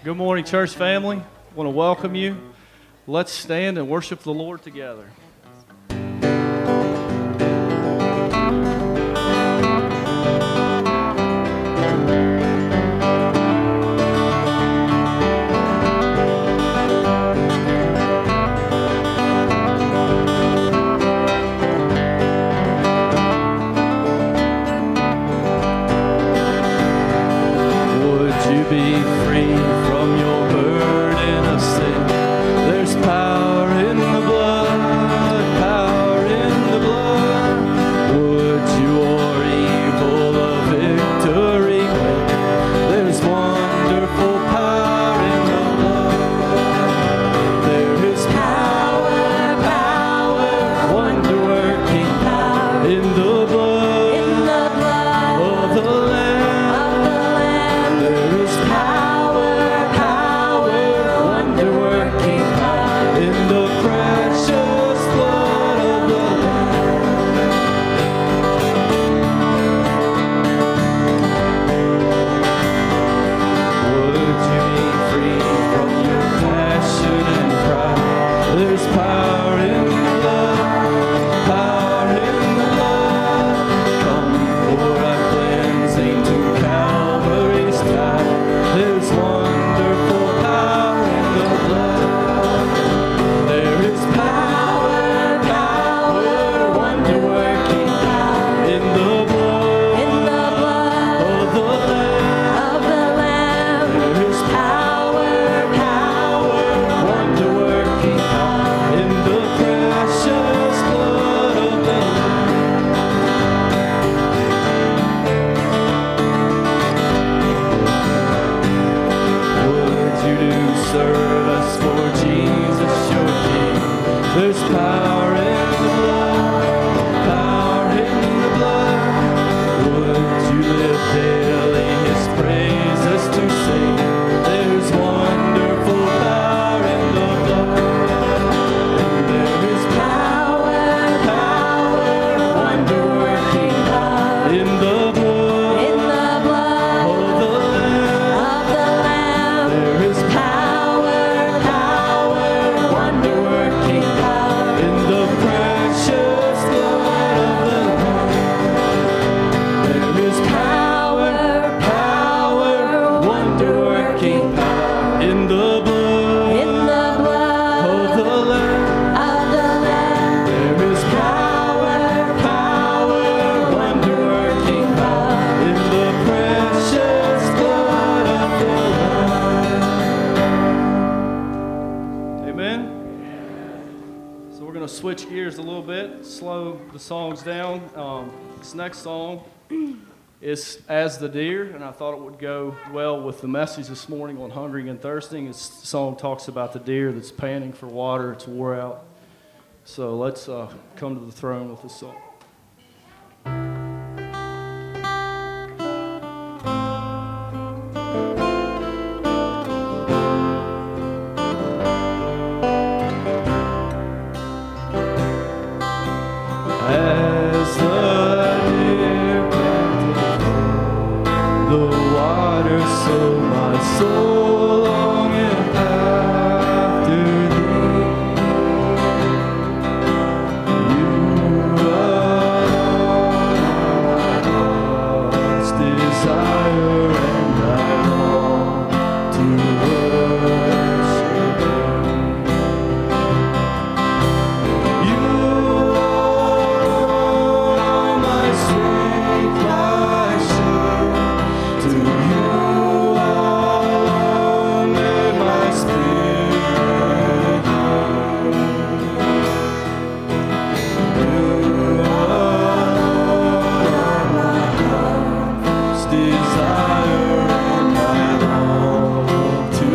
Good morning, church family. I want to welcome you. Let's stand and worship the Lord together. Be free from your burden of sin. There's power in the blood, power in the blood. Would you or evil a victory win? There's wonderful power in the blood. There is power, power, wonder-working power in the blood of the Lamb. Switch gears a little bit, slow the songs down. This next song is As the Deer, and I thought it would go well with the message this morning on hungering and thirsting. This song talks about the deer that's panting for water, it's wore out. So let's come to the throne with this song. Desire and I long to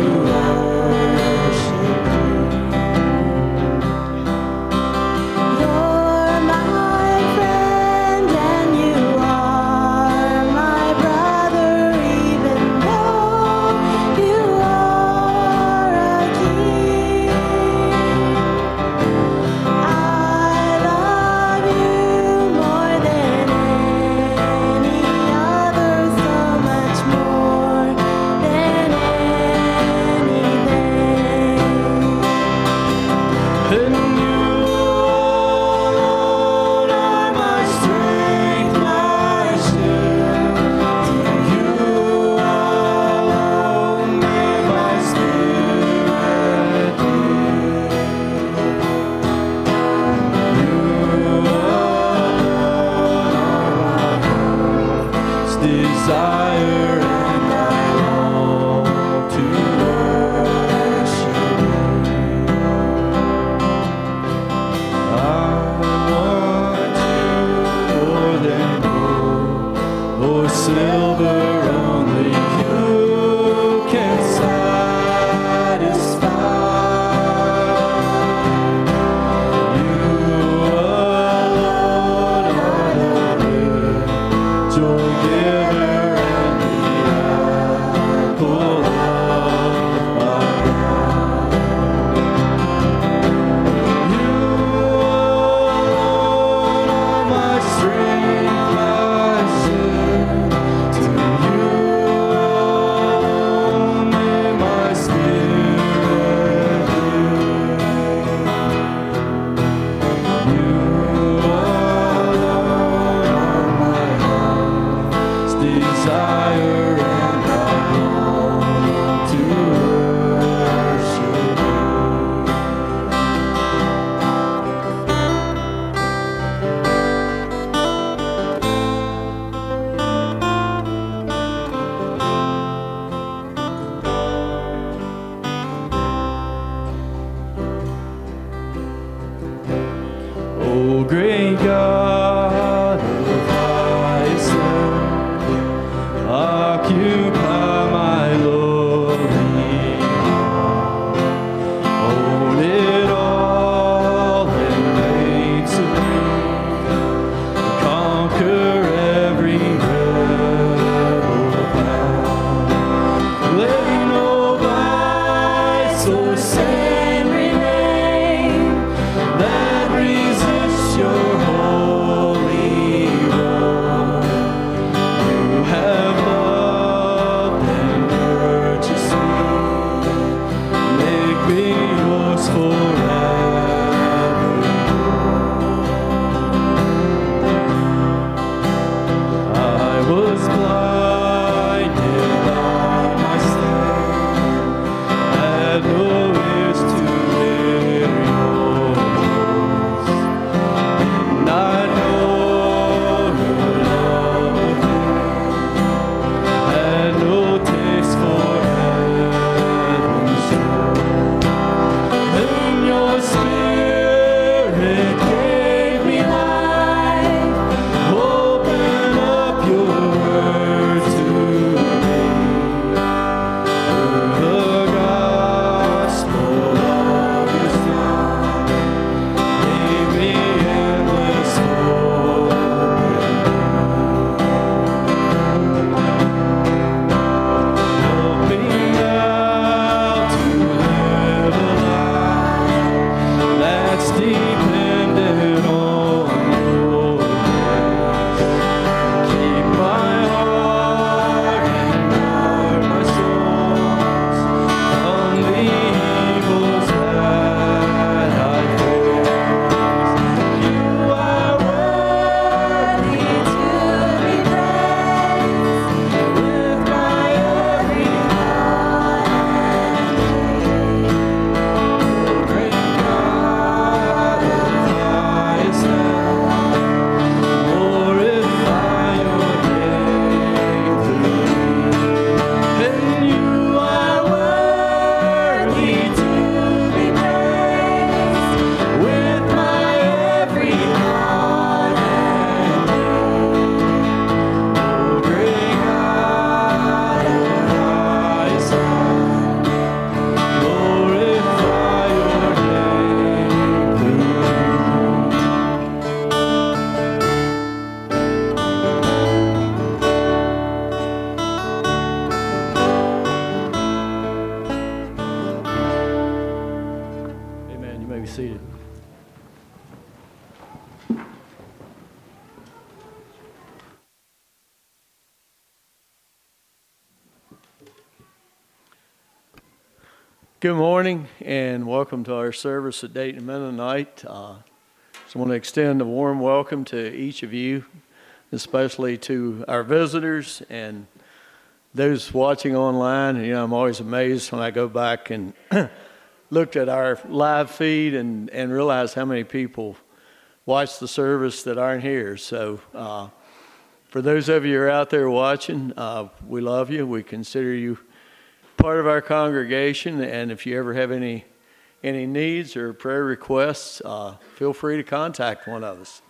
Good morning and welcome to our service at Dayton Mennonite. Just want to extend a warm welcome to each of you, especially to our visitors and those watching online. You know, I'm always amazed when I go back and looked at our live feed and realize how many people watch the service that aren't here. So for those of you who are out there watching, we love you. We consider you part of our congregation, and if you ever have any needs or prayer requests, feel free to contact one of us.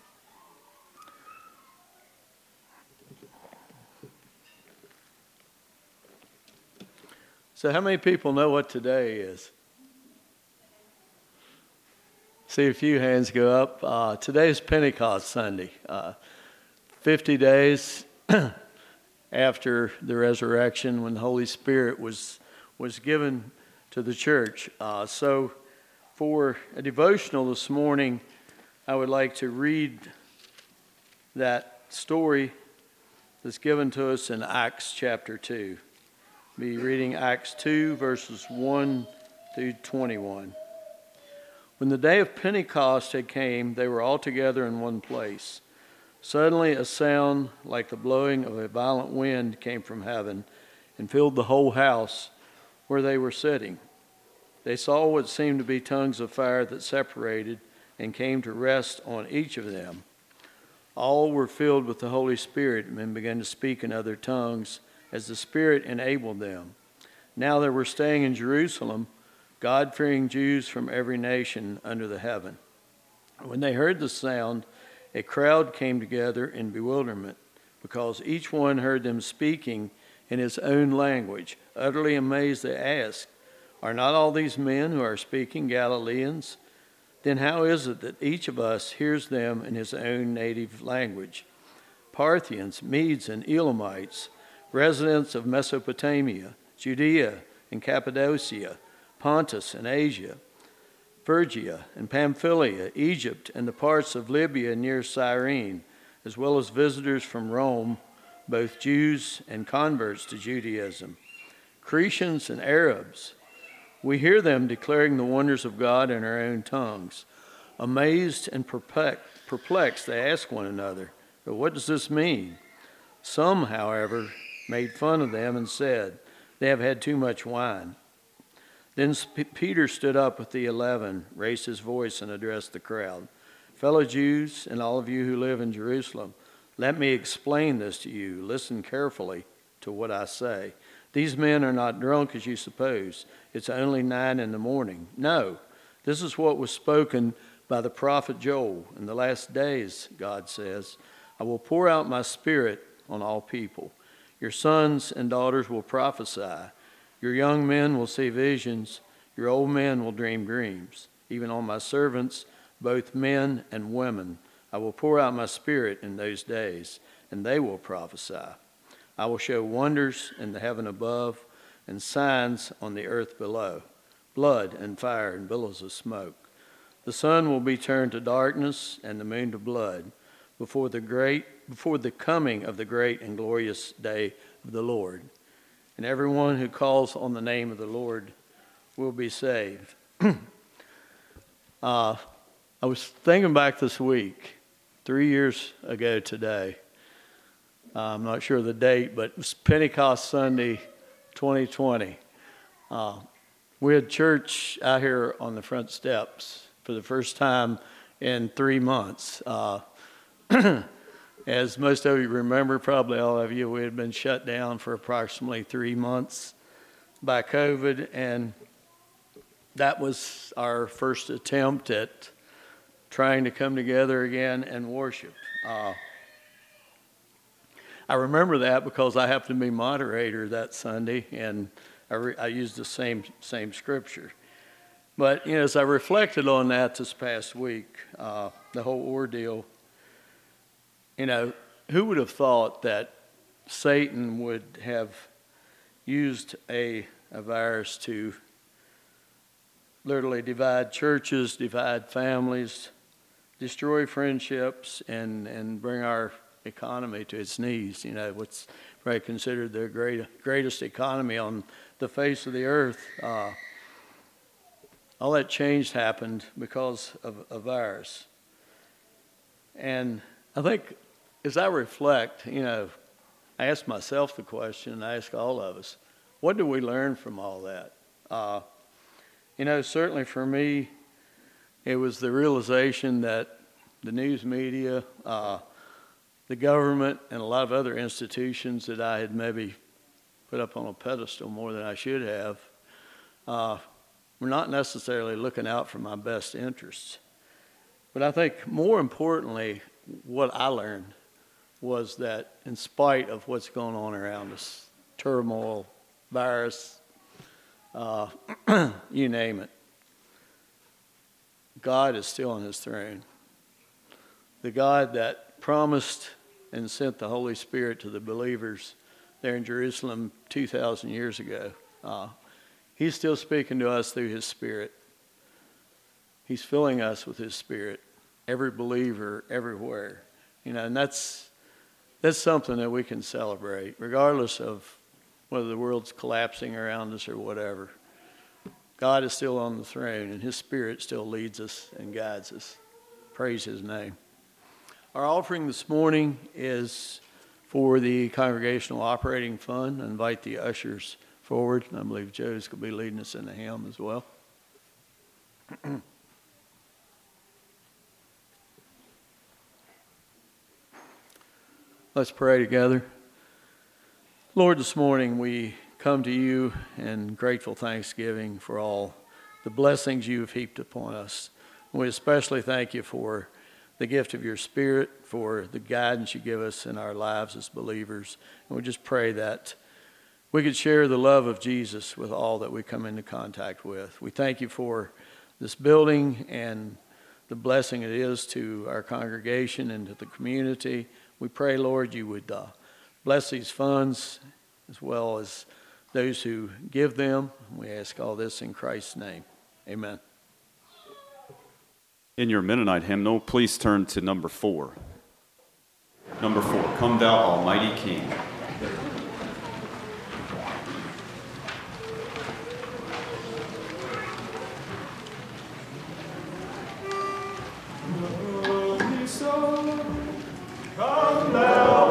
So how many people know what today is? See a few hands go up. Today is Pentecost Sunday, 50 days after the resurrection, when the Holy Spirit was given to the church. So for a devotional this morning, I would like to read that story that's given to us in Acts chapter 2. Be reading Acts 2, verses 1 through 21. When the day of Pentecost had came, they were all together in one place. Suddenly a sound like the blowing of a violent wind came from heaven and filled the whole house where they were sitting. They saw what seemed to be tongues of fire that separated and came to rest on each of them. All were filled with the Holy Spirit and began to speak in other tongues as the Spirit enabled them. Now they were staying in Jerusalem, God-fearing Jews from every nation under the heaven. When they heard the sound, a crowd came together in bewilderment, because each one heard them speaking in his own language. Utterly amazed, they asked, "Are not all these men who are speaking Galileans? Then how is it that each of us hears them in his own native language? Parthians, Medes, and Elamites, residents of Mesopotamia, Judea and Cappadocia, Pontus and Asia, Phrygia and Pamphylia, Egypt, and the parts of Libya near Cyrene, as well as visitors from Rome, both Jews and converts to Judaism, Cretans and Arabs. We hear them declaring the wonders of God in our own tongues. Amazed and perplexed, they ask one another, "But what does this mean?" Some, however, made fun of them and said, "They have had too much wine." Then Peter stood up with the 11, raised his voice, and addressed the crowd. "Fellow Jews, and all of you who live in Jerusalem, let me explain this to you. Listen carefully to what I say. These men are not drunk as you suppose. It's only 9 a.m. No, this is what was spoken by the prophet Joel. In the last days, God says, I will pour out my Spirit on all people. Your sons and daughters will prophesy. Your young men will see visions, your old men will dream dreams. Even on my servants, both men and women, I will pour out my Spirit in those days, and they will prophesy. I will show wonders in the heaven above and signs on the earth below, blood and fire and billows of smoke. The sun will be turned to darkness and the moon to blood before the coming of the great and glorious day of the Lord. And everyone who calls on the name of the Lord will be saved." I was thinking back this week, 3 years ago today. I'm not sure of the date, but it was Pentecost Sunday 2020. We had church out here on the front steps for the first time in 3 months. As most of you remember, probably all of you, we had been shut down for approximately 3 months by COVID, and that was our first attempt at trying to come together again and worship. I remember that because I happened to be moderator that Sunday, and I used the same scripture. But you know, as I reflected on that this past week, the whole ordeal, you know, who would have thought that Satan would have used a virus to literally divide churches, divide families, destroy friendships, and bring our economy to its knees? You know, what's probably considered the greatest economy on the face of the earth. all that change happened because of a virus. And I think as I reflect, I ask myself the question, I ask all of us, what do we learn from all that? Certainly for me, it was the realization that the news media, the government, and a lot of other institutions that I had maybe put up on a pedestal more than I should have, were not necessarily looking out for my best interests. But I think more importantly, what I learned was that in spite of what's going on around us, turmoil, virus, you name it, God is still on his throne. The God that promised and sent the Holy Spirit to the believers there in Jerusalem 2,000 years ago, he's still speaking to us through his Spirit. He's filling us with his Spirit, every believer, everywhere. And that's something that we can celebrate, regardless of whether the world's collapsing around us or whatever. God is still on the throne, and his Spirit still leads us and guides us. Praise his name. Our offering this morning is for the Congregational Operating Fund. I invite the ushers forward. I believe Joe's going to be leading us in the hymn as well. Let's pray together. Lord, this morning we come to you in grateful thanksgiving for all the blessings you have heaped upon us. We especially thank you for the gift of your Spirit, for the guidance you give us in our lives as believers. And we just pray that we could share the love of Jesus with all that we come into contact with. We thank you for this building and the blessing it is to our congregation and to the community. We pray, Lord, you would bless these funds as well as those who give them. We ask all this in Christ's name. Amen. In your Mennonite hymnal, please turn to number 4. Number 4, Come Thou Almighty King. Come thou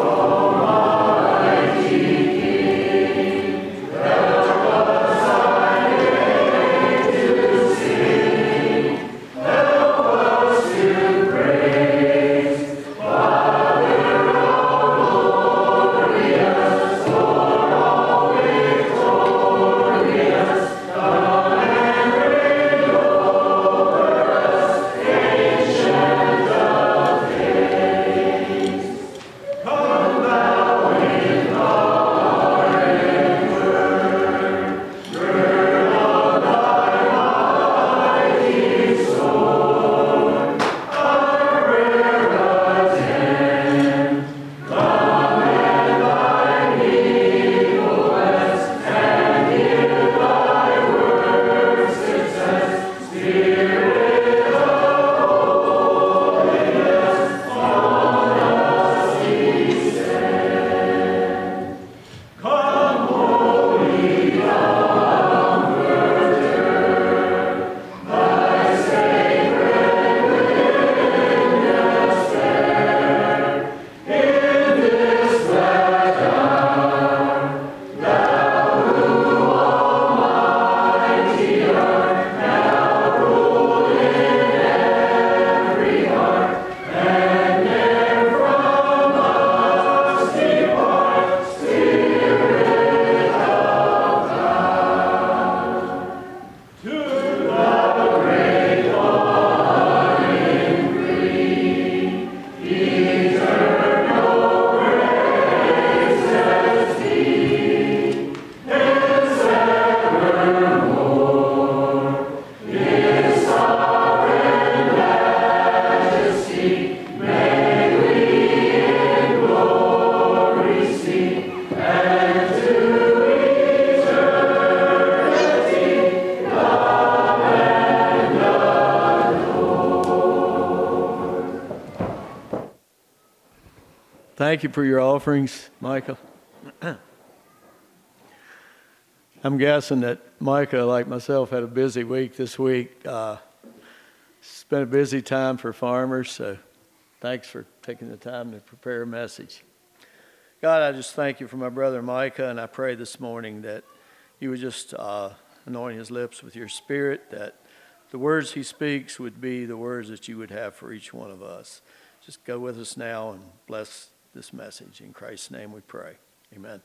Thank you for your offerings, Michael. I'm guessing that Micah, like myself, had a busy week this week. It's been a busy time for farmers, so thanks for taking the time to prepare a message. God, I just thank you for my brother Micah, and I pray this morning that you would just anoint his lips with your spirit, that the words he speaks would be the words that you would have for each one of us. Just go with us now and bless this message. In Christ's name we pray. Amen.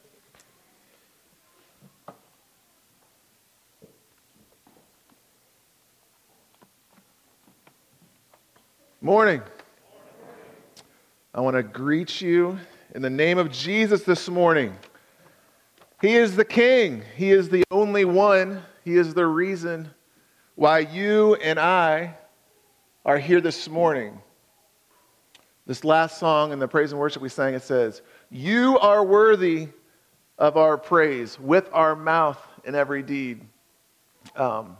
Morning. I want to greet you in the name of Jesus this morning. He is the King. He is the only one. He is the reason why you and I are here this morning. This last song in the praise and worship we sang, it says, "You are worthy of our praise with our mouth in every deed." Then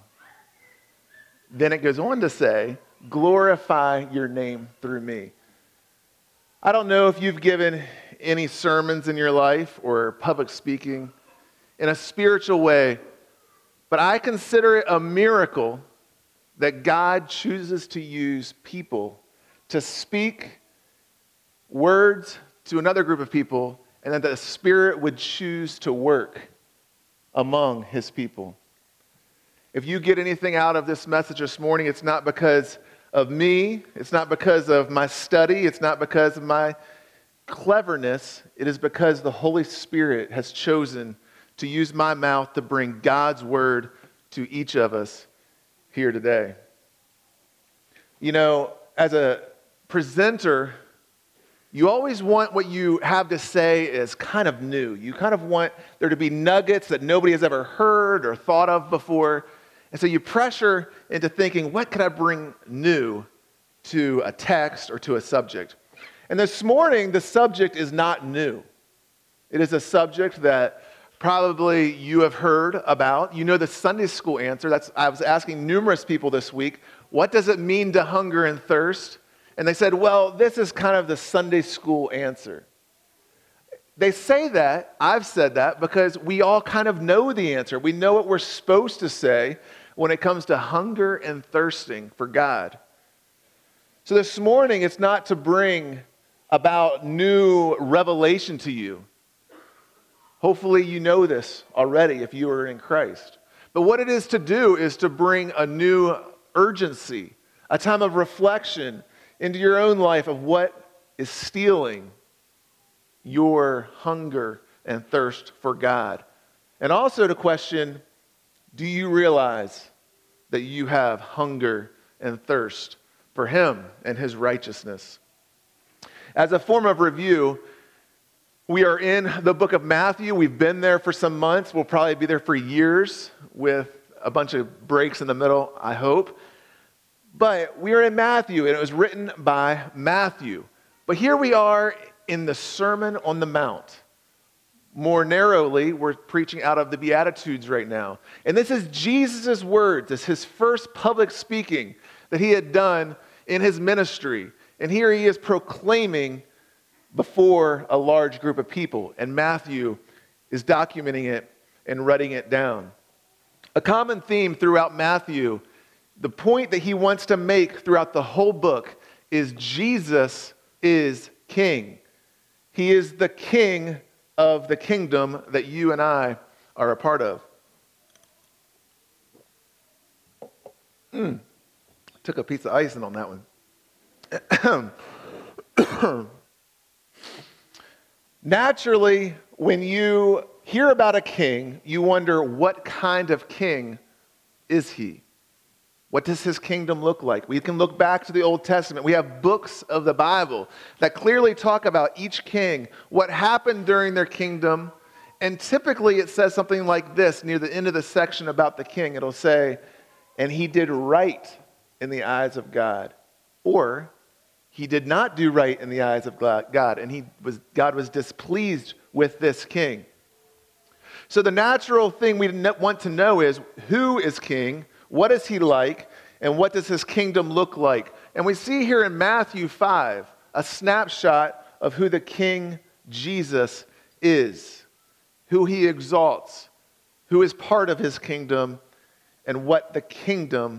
it goes on to say, "Glorify your name through me." I don't know if you've given any sermons in your life or public speaking in a spiritual way, but I consider it a miracle that God chooses to use people to speak words to another group of people, and that the Spirit would choose to work among his people. If you get anything out of this message this morning, it's not because of me, it's not because of my study, it's not because of my cleverness, it is because the Holy Spirit has chosen to use my mouth to bring God's word to each of us here today. You know, as a presenter, you always want what you have to say is kind of new. You kind of want there to be nuggets that nobody has ever heard or thought of before. And so you pressure into thinking, what could I bring new to a text or to a subject? And this morning, the subject is not new. It is a subject that probably you have heard about. You know the Sunday school answer. I was asking numerous people this week, what does it mean to hunger and thirst? And they said, well, this is kind of the Sunday school answer. They say that, I've said that, because we all kind of know the answer. We know what we're supposed to say when it comes to hunger and thirsting for God. So this morning, it's not to bring about new revelation to you. Hopefully you know this already if you are in Christ. But what it is to do is to bring a new urgency, a time of reflection into your own life of what is stealing your hunger and thirst for God. And also to question, do you realize that you have hunger and thirst for Him and His righteousness? As a form of review, we are in the book of Matthew. We've been there for some months. We'll probably be there for years with a bunch of breaks in the middle, I hope. But we are in Matthew, and it was written by Matthew. But here we are in the Sermon on the Mount. More narrowly, we're preaching out of the Beatitudes right now. And this is Jesus' words. It's his first public speaking that he had done in his ministry. And here he is proclaiming before a large group of people. And Matthew is documenting it and writing it down. A common theme throughout Matthew, the point that he wants to make throughout the whole book, is Jesus is King. He is the King of the kingdom that you and I are a part of. Took a piece of icing on that one. Naturally, when you hear about a king, you wonder, what kind of king is he? What does his kingdom look like? We can look back to the Old Testament. We have books of the Bible that clearly talk about each king, what happened during their kingdom. And typically it says something like this near the end of the section about the king. It'll say, and he did right in the eyes of God. Or he did not do right in the eyes of God, and God was displeased with this king. So the natural thing we want to know is, who is king? What is he like? And what does his kingdom look like? And we see here in Matthew 5 a snapshot of who the King Jesus is, who he exalts, who is part of his kingdom, and what the kingdom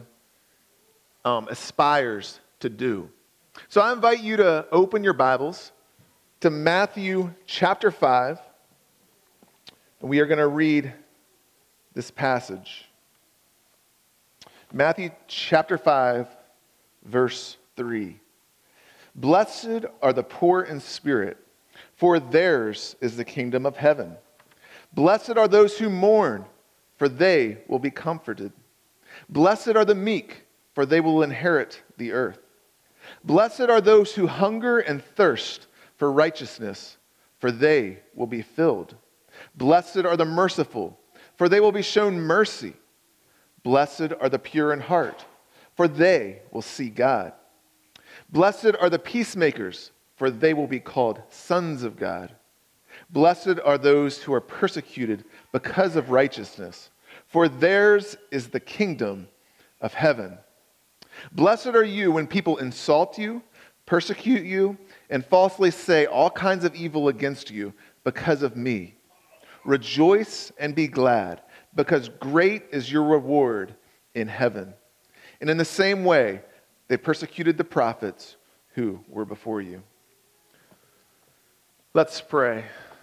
aspires to do. So I invite you to open your Bibles to Matthew chapter 5, and we are going to read this passage. Matthew chapter 5, verse 3. Blessed are the poor in spirit, for theirs is the kingdom of heaven. Blessed are those who mourn, for they will be comforted. Blessed are the meek, for they will inherit the earth. Blessed are those who hunger and thirst for righteousness, for they will be filled. Blessed are the merciful, for they will be shown mercy. Blessed are the pure in heart, for they will see God. Blessed are the peacemakers, for they will be called sons of God. Blessed are those who are persecuted because of righteousness, for theirs is the kingdom of heaven. Blessed are you when people insult you, persecute you, and falsely say all kinds of evil against you because of me. Rejoice and be glad, because great is your reward in heaven. And in the same way, they persecuted the prophets who were before you. Let's pray.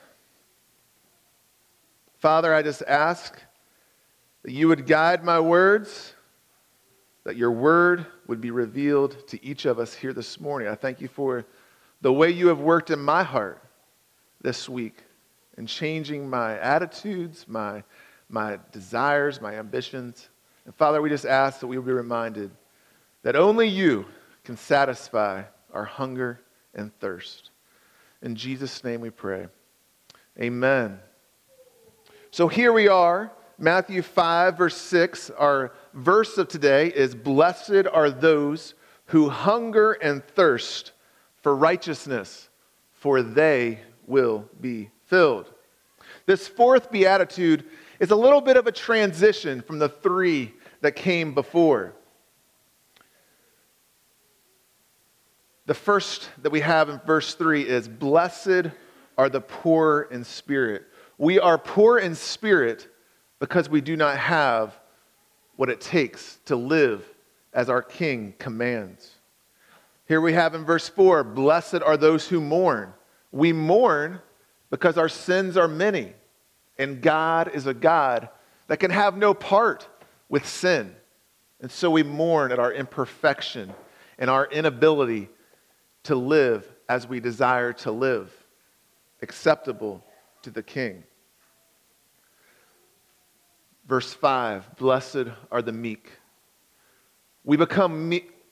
Father, I just ask that you would guide my words, that your word would be revealed to each of us here this morning. I thank you for the way you have worked in my heart this week in changing my attitudes, my desires, my ambitions. And Father, we just ask that we will be reminded that only you can satisfy our hunger and thirst. In Jesus' name we pray. Amen. So here we are, Matthew 5, verse 6. Our verse of today is, blessed are those who hunger and thirst for righteousness, for they will be filled. This fourth beatitude is a little bit of a transition from the three that came before. The first that we have in verse 3 is, blessed are the poor in spirit. We are poor in spirit because we do not have what it takes to live as our King commands. Here we have in verse 4, blessed are those who mourn. We mourn because our sins are many, and God is a God that can have no part with sin. And so we mourn at our imperfection and our inability to live as we desire to live, acceptable to the King. Verse 5, blessed are the meek. We become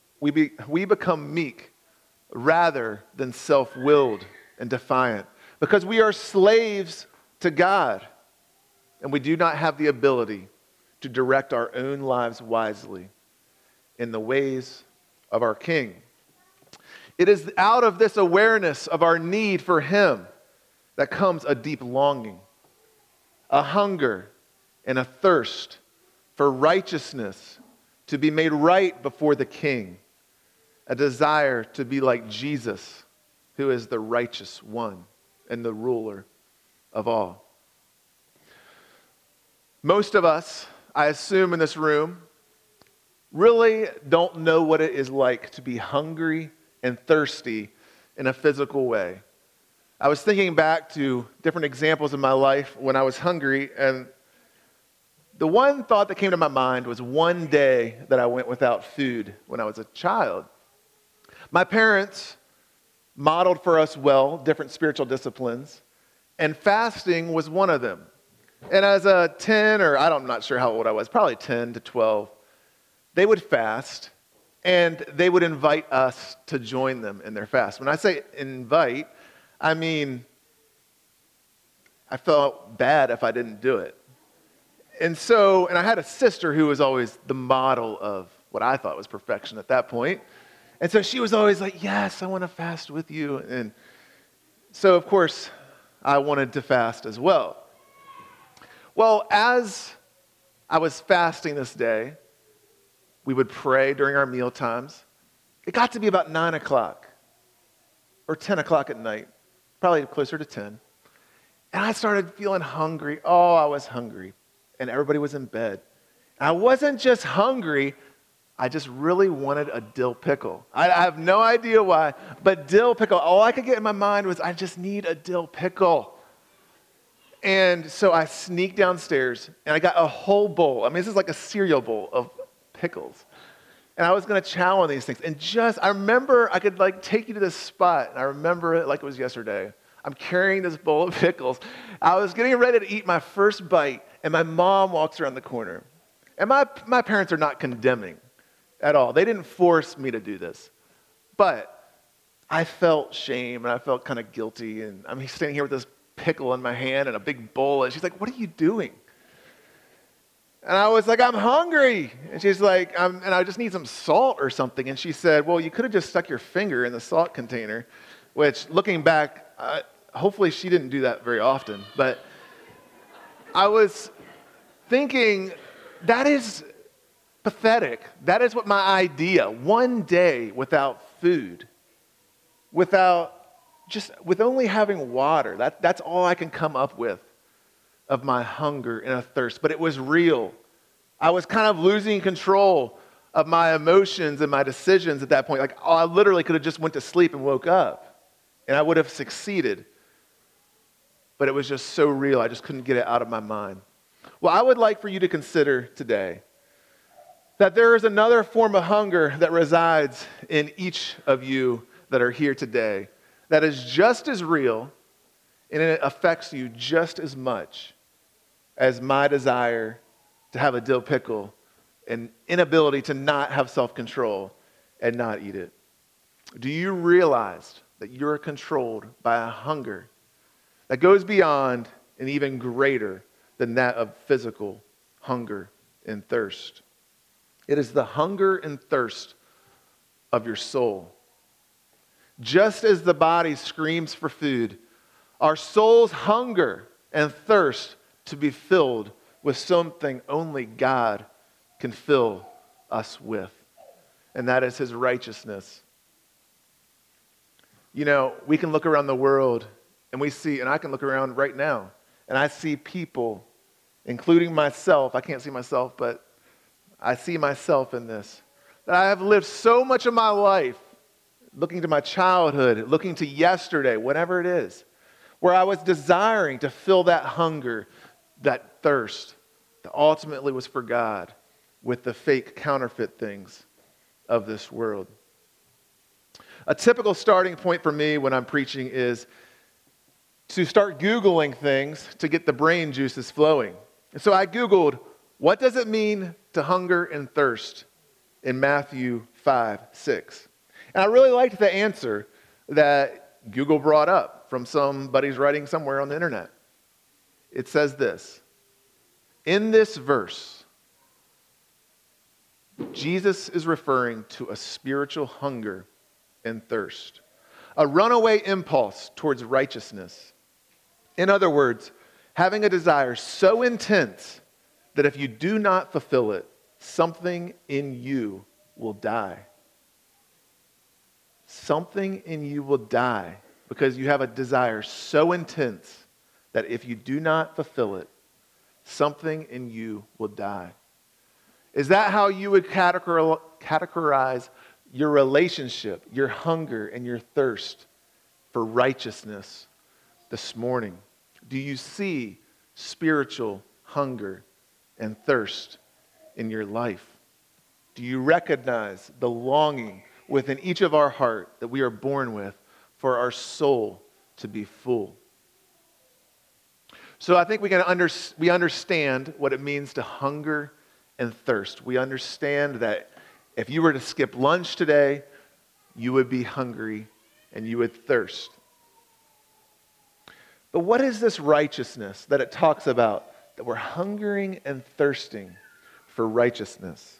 meek rather than self-willed and defiant because we are slaves to God and we do not have the ability to direct our own lives wisely in the ways of our King. It is out of this awareness of our need for Him that comes a deep longing, a hunger, and a thirst for righteousness, to be made right before the King, a desire to be like Jesus, who is the righteous one and the ruler of all. Most of us, I assume in this room, really don't know what it is like to be hungry and thirsty in a physical way. I was thinking back to different examples in my life when I was hungry, and the one thought that came to my mind was one day that I went without food when I was a child. My parents modeled for us well different spiritual disciplines, and fasting was one of them. And as a 10, or I'm not sure how old I was, probably 10 to 12, they would fast, and they would invite us to join them in their fast. When I say invite, I mean, I felt bad if I didn't do it. And I had a sister who was always the model of what I thought was perfection at that point. And so she was always like, yes, I want to fast with you. And so, of course, I wanted to fast as well. Well, as I was fasting this day, we would pray during our meal times. It got to be about 9 o'clock or 10 o'clock at night, probably closer to 10. And I started feeling hungry. Oh, I was hungry. and everybody was in bed. I wasn't just hungry, I just really wanted a dill pickle. I have no idea why, but dill pickle, all I could get in my mind was, I just need a dill pickle. And so I sneaked downstairs, and I got a whole bowl. I mean, this is like a cereal bowl of pickles. And I was going to chow on these things. And I remember I could take you to this spot, and I remember it like it was yesterday. I'm carrying this bowl of pickles. I was getting ready to eat my first bite, and my mom walks around the corner. And my parents are not condemning at all. They didn't force me to do this. But I felt shame, and I felt kind of guilty. And I'm standing here with this pickle in my hand and a big bowl. And she's like, "What are you doing?" And I was like, "I'm hungry." And she's like, and I just need some salt or something. And she said, "Well, you could have just stuck your finger in the salt container," which, looking back, hopefully she didn't do that very often. But I was thinking, that is pathetic. That is what my idea, one day without food, with only having water, that's all I can come up with of my hunger and a thirst. But it was real. I was kind of losing control of my emotions and my decisions at that point. I literally could have just went to sleep and woke up, and I would have succeeded. But it was just so real, I just couldn't get it out of my mind. Well, I would like for you to consider today that there is another form of hunger that resides in each of you that are here today that is just as real, and it affects you just as much as my desire to have a dill pickle and inability to not have self-control and not eat it. Do you realize that you're controlled by a hunger that goes beyond and even greater than that of physical hunger and thirst? It is the hunger and thirst of your soul. Just as the body screams for food, our souls hunger and thirst to be filled with something only God can fill us with, and that is His righteousness. You know, we can look around the world and we see, and I can look around right now, and I see people, including myself. I can't see myself, but I see myself in this. That I have lived so much of my life looking to my childhood, looking to yesterday, whatever it is, where I was desiring to fill that hunger, that thirst that ultimately was for God with the fake counterfeit things of this world. A typical starting point for me when I'm preaching is to start Googling things to get the brain juices flowing. And so I Googled, what does it mean to hunger and thirst in Matthew 5:6? And I really liked the answer that Google brought up from somebody's writing somewhere on the internet. It says this: in this verse, Jesus is referring to a spiritual hunger and thirst, a runaway impulse towards righteousness. In other words, having a desire so intense that if you do not fulfill it, something in you will die. Something in you will die because you have a desire so intense that if you do not fulfill it, something in you will die. Is that how you would categorize your relationship, your hunger, and your thirst for righteousness this morning? Do you see spiritual hunger and thirst in your life? Do you recognize the longing within each of our heart that we are born with for our soul to be full? So I think we understand what it means to hunger and thirst. We understand that if you were to skip lunch today, you would be hungry and you would thirst. But what is this righteousness that it talks about, that we're hungering and thirsting for righteousness?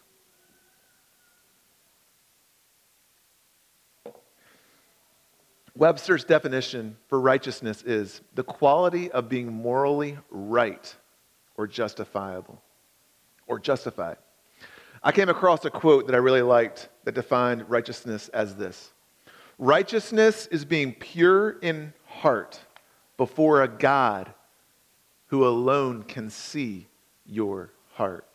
Webster's definition for righteousness is the quality of being morally right or justifiable or justified. I came across a quote that I really liked that defined righteousness as this: righteousness is being pure in heart before a God who alone can see your heart.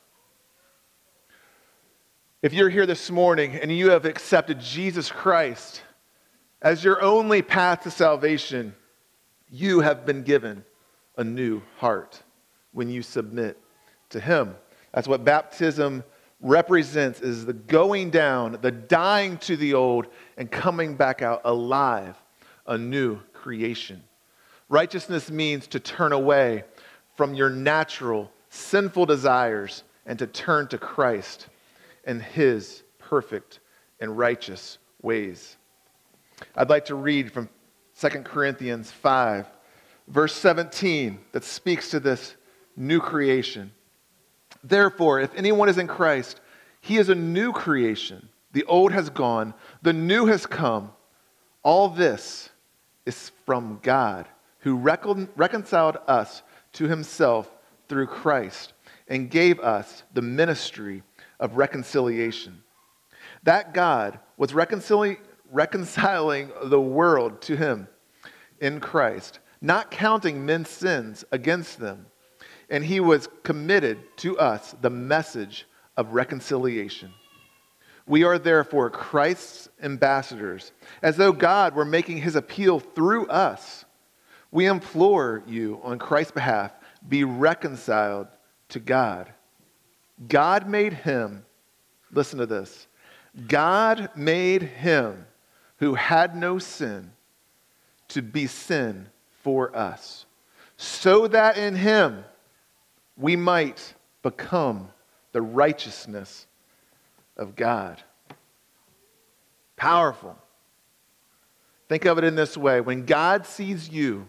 If you're here this morning and you have accepted Jesus Christ as your only path to salvation, you have been given a new heart when you submit to Him. That's what baptism represents, is the going down, the dying to the old, and coming back out alive, a new creation. Righteousness means to turn away from your natural, sinful desires and to turn to Christ and His perfect and righteous ways. I'd like to read from 2 Corinthians 5, verse 17, that speaks to this new creation. Therefore, if anyone is in Christ, he is a new creation. The old has gone, the new has come. All this is from God, who reconciled us to Himself through Christ and gave us the ministry of reconciliation. That God was reconciling the world to Him in Christ, not counting men's sins against them. And He was committed to us the message of reconciliation. We are therefore Christ's ambassadors, as though God were making His appeal through us. We implore you on Christ's behalf, be reconciled to God. God made Him, listen to this, God made Him who had no sin to be sin for us, so that in Him we might become the righteousness of God. Powerful. Think of it in this way. When God sees you,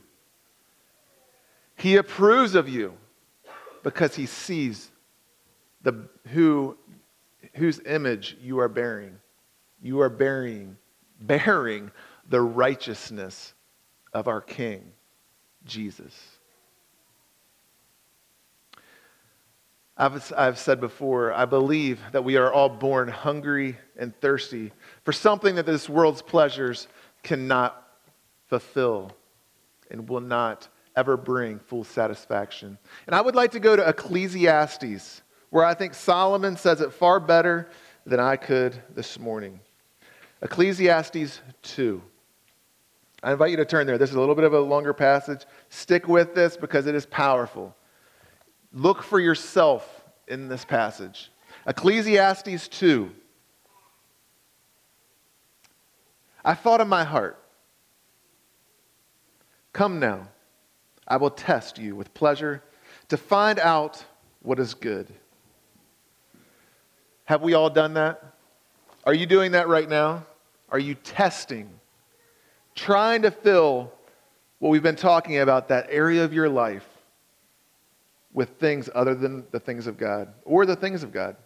He approves of you because He sees whose image you are bearing. You are bearing the righteousness of our King, Jesus. I've said before, I believe that we are all born hungry and thirsty for something that this world's pleasures cannot fulfill and will not ever bring full satisfaction. And I would like to go to Ecclesiastes, where I think Solomon says it far better than I could this morning. Ecclesiastes 2. I invite you to turn there. This is a little bit of a longer passage. Stick with this because it is powerful. Look for yourself in this passage. Ecclesiastes 2. I thought in my heart, come now, I will test you with pleasure to find out what is good. Have we all done that? Are you doing that right now? Are you testing, trying to fill what we've been talking about, that area of your life, with things other than the things of God, or the things of God?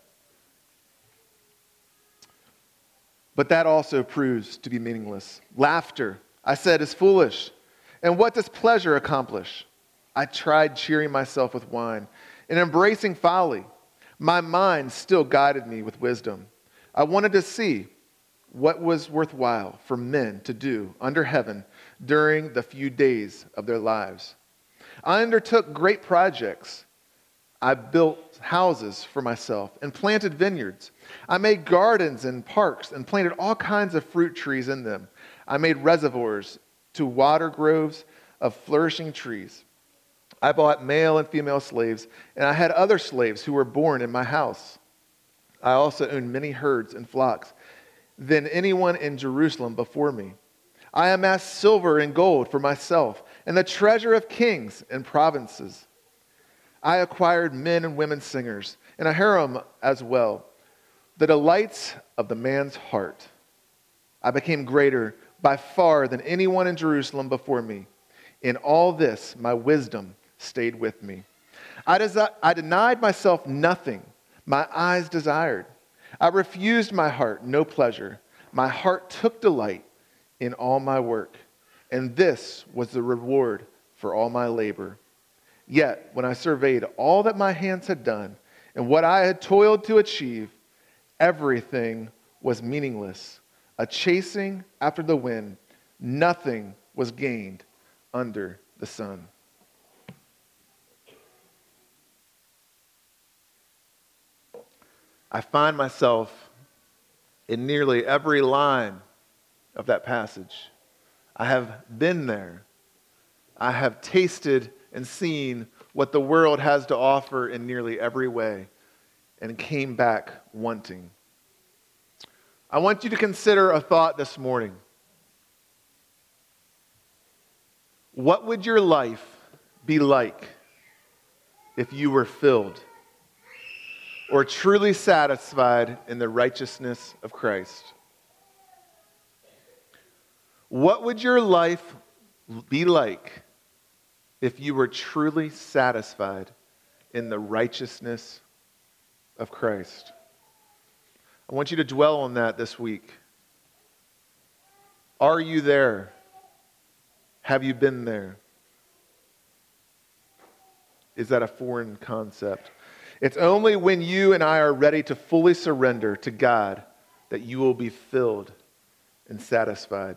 But that also proves to be meaningless. Laughter, I said, is foolish. And what does pleasure accomplish? I tried cheering myself with wine and embracing folly. My mind still guided me with wisdom. I wanted to see what was worthwhile for men to do under heaven during the few days of their lives. I undertook great projects. I built houses for myself and planted vineyards. I made gardens and parks and planted all kinds of fruit trees in them. I made reservoirs to water groves of flourishing trees. I bought male and female slaves, and I had other slaves who were born in my house. I also owned many herds and flocks than anyone in Jerusalem before me. I amassed silver and gold for myself, and the treasure of kings and provinces. I acquired men and women singers, and a harem as well, the delights of the man's heart. I became greater by far than anyone in Jerusalem before me. In all this, my wisdom stayed with me. I denied myself nothing my eyes desired. I refused my heart no pleasure. My heart took delight in all my work, and this was the reward for all my labor. Yet, when I surveyed all that my hands had done and what I had toiled to achieve, everything was meaningless, a chasing after the wind. Nothing was gained under the sun. I find myself in nearly every line of that passage. I have been there. I have tasted and seen what the world has to offer in nearly every way and came back wanting. I want you to consider a thought this morning. What would your life be like if you were filled or truly satisfied in the righteousness of Christ? What would your life be like if you were truly satisfied in the righteousness of Christ? I want you to dwell on that this week. Are you there? Have you been there? Is that a foreign concept? It's only when you and I are ready to fully surrender to God that you will be filled and satisfied.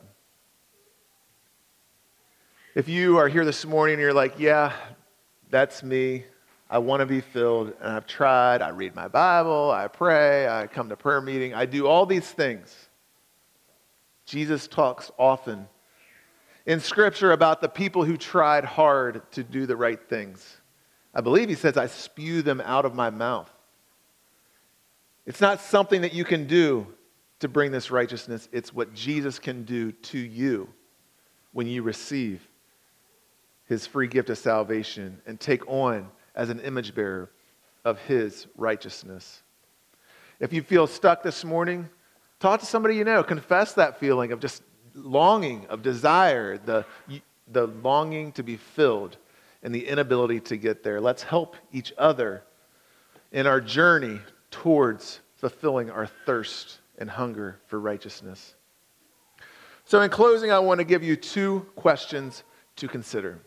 If you are here this morning and you're like, yeah, that's me. I want to be filled, and I've tried. I read my Bible, I pray, I come to prayer meeting, I do all these things. Jesus talks often in Scripture about the people who tried hard to do the right things. I believe he says, I spew them out of my mouth. It's not something that you can do to bring this righteousness. It's what Jesus can do to you when you receive his free gift of salvation and take on as an image bearer of his righteousness. If you feel stuck this morning, talk to somebody you know. Confess that feeling of just longing, of desire, the longing to be filled and the inability to get there. Let's help each other in our journey towards fulfilling our thirst and hunger for righteousness. So in closing, I want to give you 2 questions to consider.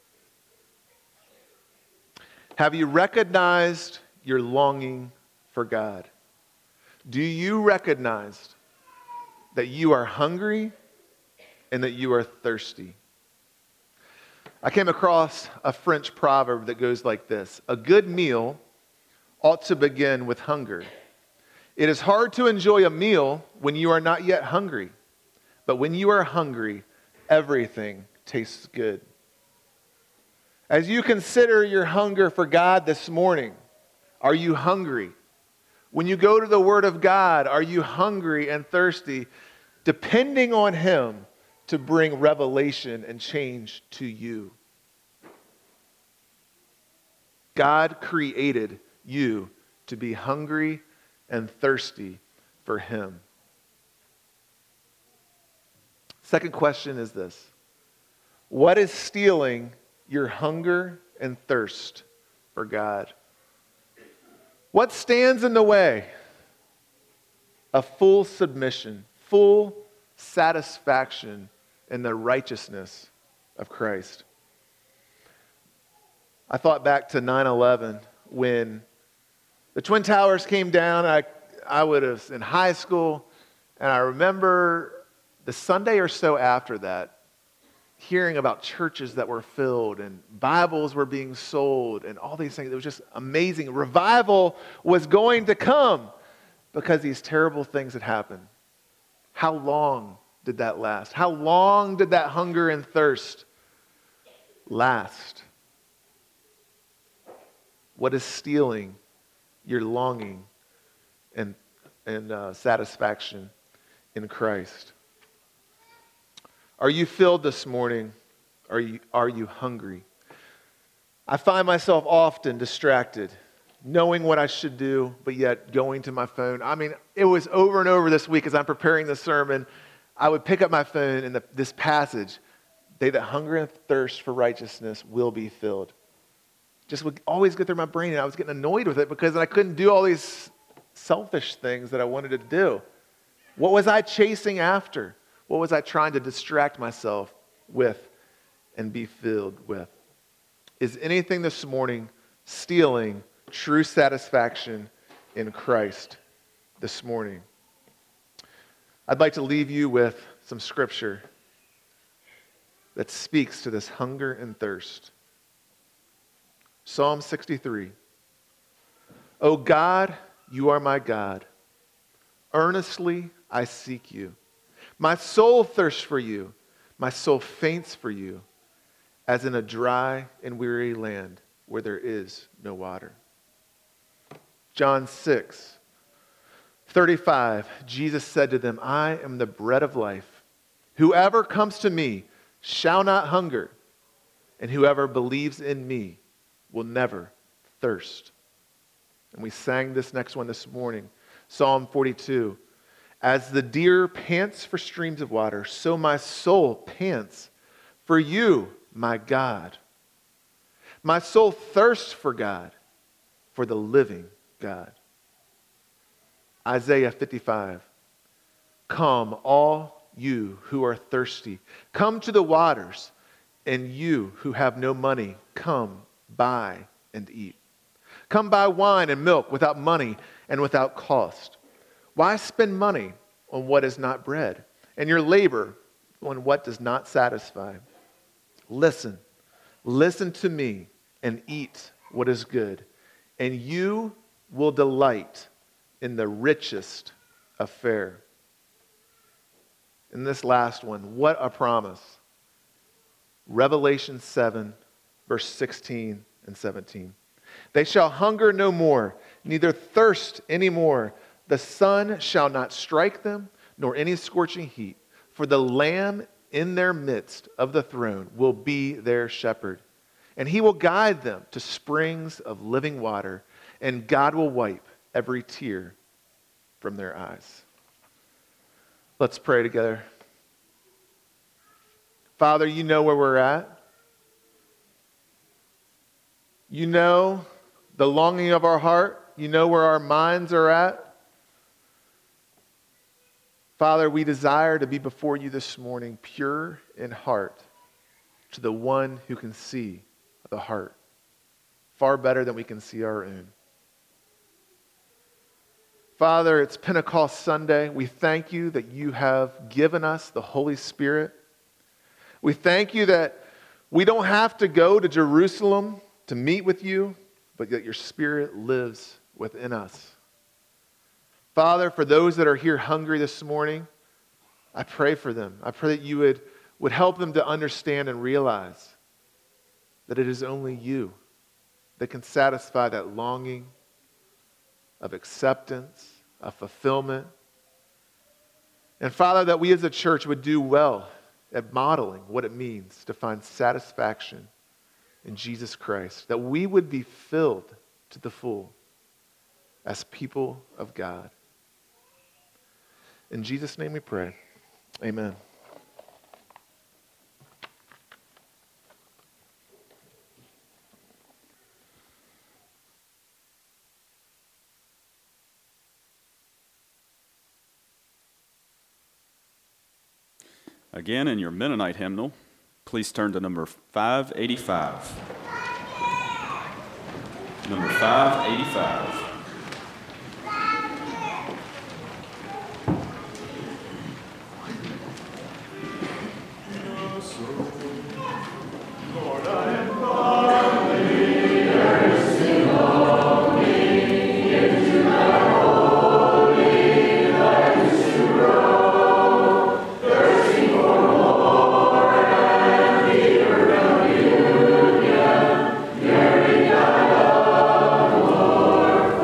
Have you recognized your longing for God? Do you recognize that you are hungry and that you are thirsty? I came across a French proverb that goes like this: a good meal ought to begin with hunger. It is hard to enjoy a meal when you are not yet hungry, but when you are hungry, everything tastes good. As you consider your hunger for God this morning, are you hungry? When you go to the Word of God, are you hungry and thirsty, depending on him to bring revelation and change to you? God created you to be hungry and thirsty for him. Second question is this: what is stealing your hunger and thirst for God? What stands in the way of full submission, full satisfaction in the righteousness of Christ? I thought back to 9/11 when the Twin Towers came down. I was in high school, and I remember the Sunday or so after that, hearing about churches that were filled and Bibles were being sold and all these things. It was just amazing. Revival was going to come because these terrible things had happened. How long did that last? How long did that hunger and thirst last? What is stealing your longing and satisfaction in Christ? Are you filled this morning? Are you hungry? I find myself often distracted, knowing what I should do, but yet going to my phone. I mean, it was over and over this week as I'm preparing the sermon. I would pick up my phone and this passage, they that hunger and thirst for righteousness will be filled. Just would always go through my brain, and I was getting annoyed with it because I couldn't do all these selfish things that I wanted to do. What was I chasing after? What was I trying to distract myself with and be filled with? Is anything this morning stealing true satisfaction in Christ this morning? I'd like to leave you with some scripture that speaks to this hunger and thirst. Psalm 63. O God, You are my God. Earnestly I seek you. My soul thirsts for you. My soul faints for you, as in a dry and weary land where there is no water. John 6:35, Jesus said to them, I am the bread of life. Whoever comes to me shall not hunger, and whoever believes in me will never thirst. And we sang this next one this morning, Psalm 42. As the deer pants for streams of water, so my soul pants for you, my God. My soul thirsts for God, for the living God. Isaiah 55. Come, all you who are thirsty, come to the waters, and you who have no money, come, buy and eat. Come buy wine and milk without money and without cost. Why spend money on what is not bread, and your labor on what does not satisfy? Listen to me and eat what is good, and you will delight in the richest of fare. In this last one, what a promise. Revelation 7, verse 16 and 17. They shall hunger no more, neither thirst any more. The sun shall not strike them, nor any scorching heat. For the Lamb in their midst of the throne will be their shepherd. And he will guide them to springs of living water, and God will wipe every tear from their eyes. Let's pray together. Father, you know where we're at. You know the longing of our heart. You know where our minds are at. Father, we desire to be before you this morning pure in heart to the one who can see the heart far better than we can see our own. Father, it's Pentecost Sunday. We thank you that you have given us the Holy Spirit. We thank you that we don't have to go to Jerusalem to meet with you, but that your Spirit lives within us. Father, for those that are here hungry this morning, I pray for them. I pray that you would help them to understand and realize that it is only you that can satisfy that longing of acceptance, of fulfillment. And Father, that we as a church would do well at modeling what it means to find satisfaction in Jesus Christ, that we would be filled to the full as people of God. In Jesus' name we pray. Amen. Again, in your Mennonite hymnal, please turn to number 585. Number 585. Lord, I am calling, mercy on me, into thy holy light to grow, thirsting for more and deeper communion, yearning thy love, Lord,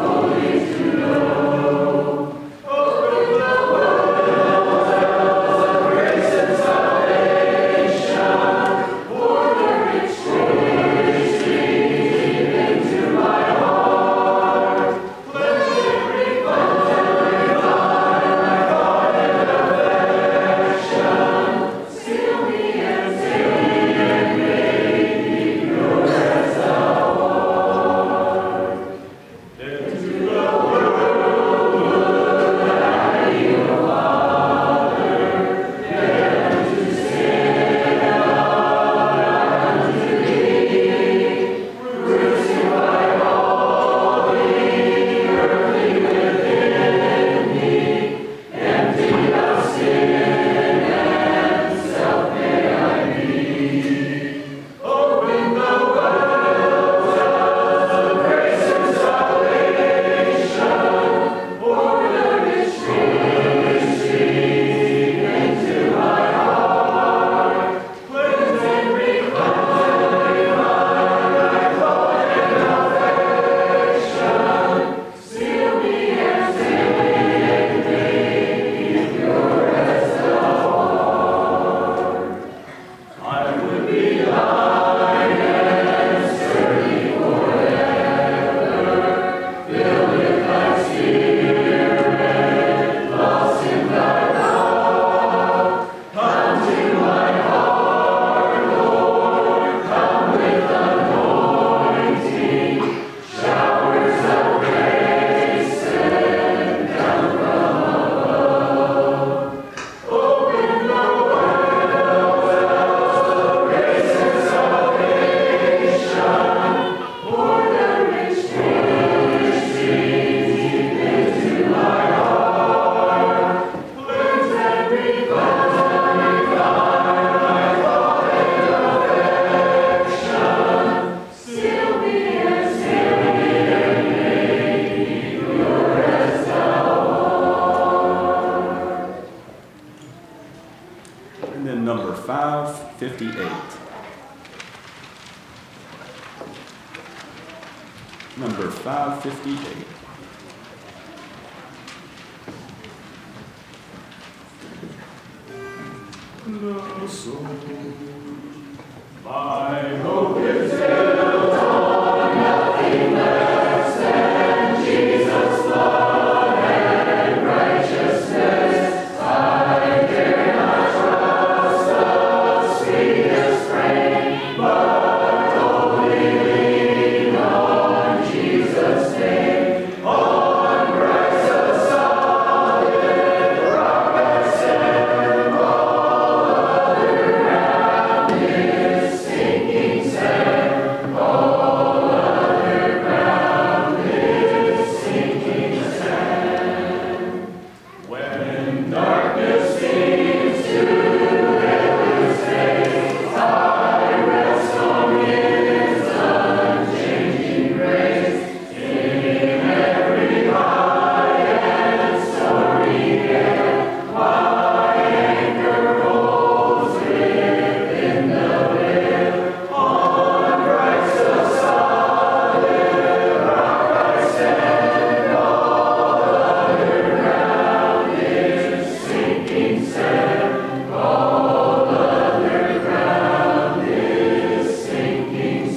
558. Number 558. No soul, my hope is built on nothing less than Jesus' blood and righteousness. I dare not trust the sweetest frame, but only lean on Jesus' name, on Christ the solid rock I stand. All other ground is sinking sand. All other ground is sinking sand. When darkness seems to veil His face, I rest on His unchanging grace. In every high and stormy gale, my anchor holds within the veil. On Christ the solid rock I stand. All other ground is sinking sand. All other ground is sinking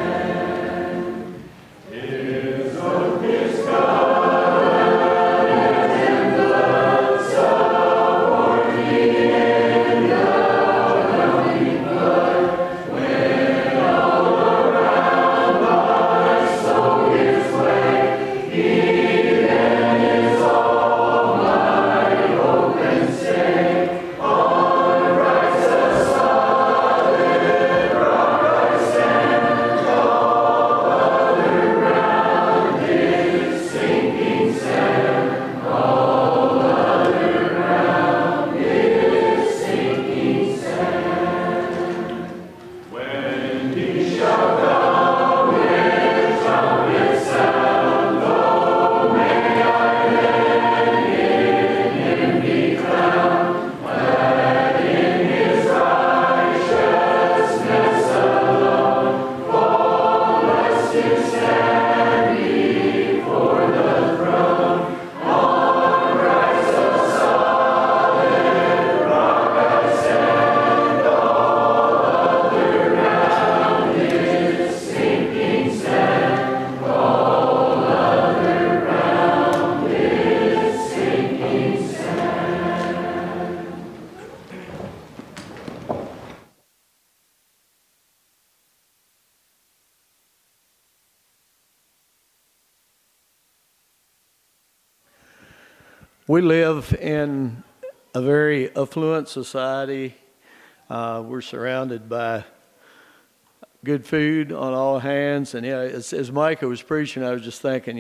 sand. His oath, His covenant and blood support me in the coming flood. When all around my soul gives way, He then is all my hope and stay. On Christ the solid rock I stand. All other ground is sinking sand. All other ground is sinking sand. When He shall come with trumpet sound, oh, may I then in Him be crowned. That in His righteousness alone, faultless to stand before the throne. On Christ the solid rock I stand. All other ground is sinking sand. All other ground is sinking sand. We live in a very affluent society. We're surrounded by good food on all hands. And as Micah was preaching, I was just thinking,